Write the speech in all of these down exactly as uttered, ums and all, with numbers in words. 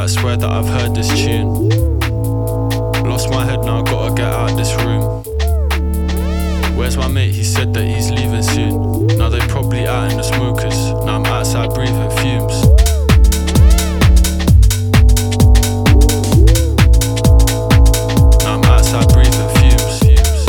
swear that I've heard this tune. Lost my head now, gotta get out of this room. Where's my mate? He said that he's leaving soon. Now they probably out in the smokers. Now I'm outside breathing fumes. Now I'm outside breathing fumes.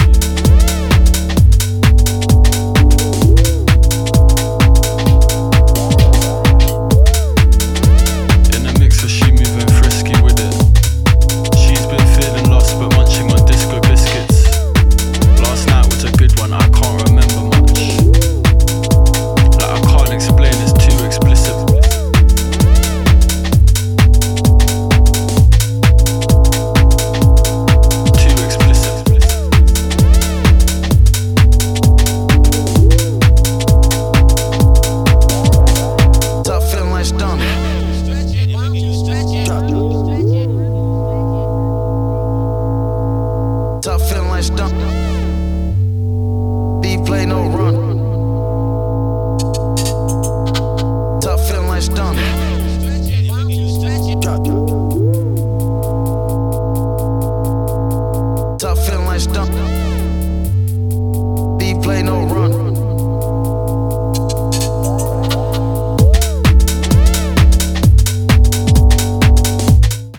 In the mixer, she moving frisky with it. She's been feeling lost but munching on disco biscuits. Last night was a good one, I can't remember much. Like I can't explain, it's too explicit. Too explicit. Top feeling like stomach. Top feeling like stomach. B play no run.